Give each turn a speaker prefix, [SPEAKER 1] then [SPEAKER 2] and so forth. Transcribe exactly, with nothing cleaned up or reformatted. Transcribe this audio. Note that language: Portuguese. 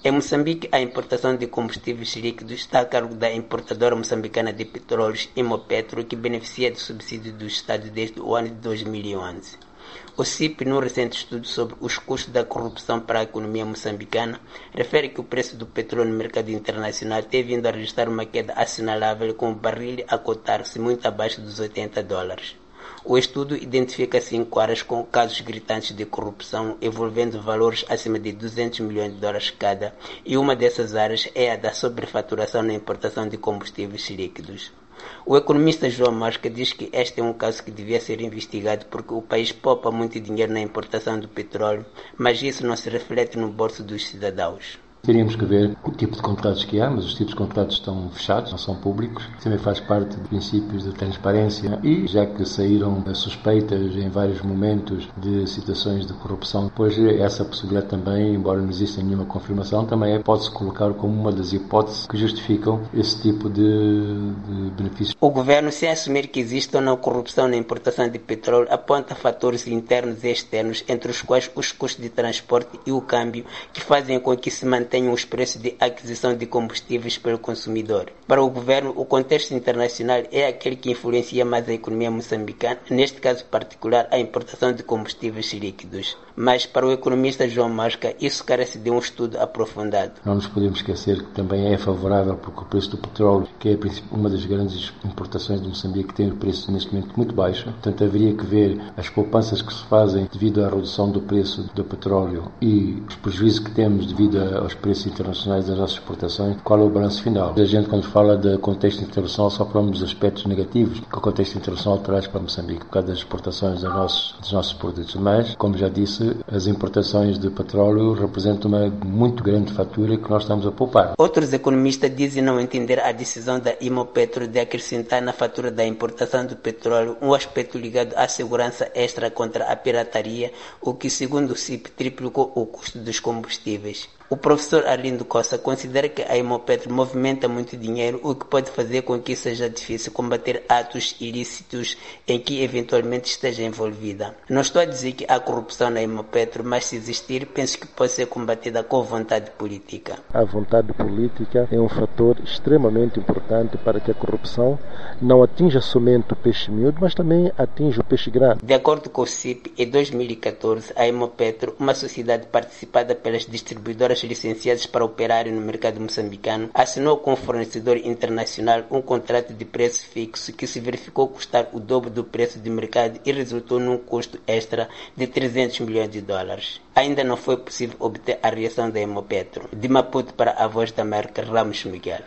[SPEAKER 1] Em Moçambique, a importação de combustíveis líquidos está a cargo da importadora moçambicana de petróleos Imopetro, que beneficia do subsídio do Estado desde o ano de dois mil e onze. O C I P, num recente estudo sobre os custos da corrupção para a economia moçambicana, refere que o preço do petróleo no mercado internacional tem vindo a registrar uma queda assinalável, com o barril a cotar-se muito abaixo dos oitenta dólares. O estudo identifica cinco áreas com casos gritantes de corrupção envolvendo valores acima de duzentos milhões de dólares cada, e uma dessas áreas é a da sobrefaturação na importação de combustíveis líquidos. O economista João Mosca diz que este é um caso que devia ser investigado porque o país poupa muito dinheiro na importação do petróleo, mas isso não se reflete no bolso dos cidadãos.
[SPEAKER 2] Teríamos que ver o tipo de contratos que há, mas os tipos de contratos estão fechados, não são públicos. Também faz parte de princípios de transparência e, já que saíram suspeitas em vários momentos de situações de corrupção, depois essa possibilidade também, embora não exista nenhuma confirmação, também pode-se colocar como uma das hipóteses que justificam esse tipo de, de benefícios.
[SPEAKER 1] O governo, sem assumir que existe ou não corrupção na importação de petróleo, aponta fatores internos e externos, entre os quais os custos de transporte e o câmbio, que fazem com que se mantenha tenham os preços de aquisição de combustíveis pelo consumidor. Para o governo, o contexto internacional é aquele que influencia mais a economia moçambicana, neste caso particular, a importação de combustíveis líquidos. Mas, para o economista João Mosca, isso carece de um estudo aprofundado.
[SPEAKER 2] Não nos podemos esquecer que também é favorável porque o preço do petróleo, que é uma das grandes importações de Moçambique, tem o preço neste momento muito baixo. Portanto, haveria que ver as poupanças que se fazem devido à redução do preço do petróleo e os prejuízos que temos devido aos preços internacionais das nossas exportações. Qual é o balanço final? A gente, quando fala de contexto internacional, só falamos dos aspectos negativos que o contexto internacional traz para Moçambique, por causa das exportações dos nossos, dos nossos produtos. Mas, como já disse, as importações de petróleo representam uma muito grande fatura que nós estamos a poupar.
[SPEAKER 1] Outros economistas dizem não entender a decisão da Imopetro de acrescentar na fatura da importação do petróleo um aspecto ligado à segurança extra contra a pirataria, o que, segundo o C I P, triplicou o custo dos combustíveis. O professor Arlindo Costa considera que a Imopetro movimenta muito dinheiro, o que pode fazer com que seja difícil combater atos ilícitos em que eventualmente esteja envolvida. Não estou a dizer que há corrupção na Imopetro, mas se existir, penso que pode ser combatida com vontade política.
[SPEAKER 3] A vontade política é um fator extremamente importante para que a corrupção não atinja somente o peixe miúdo, mas também atinja o peixe grande.
[SPEAKER 1] De acordo com o C I P, em dois mil e catorze, a Imopetro, uma sociedade participada pelas distribuidoras licenciadas para operar no mercado moçambicano, assinou com o fornecedor internacional um contrato de preço fixo que se verificou custar o dobro do preço de mercado e resultou num custo extra de trezentos milhões de dólares. Ainda não foi possível obter a reação da Imopetro. De Maputo para a Voz da América, Ramos Miguel.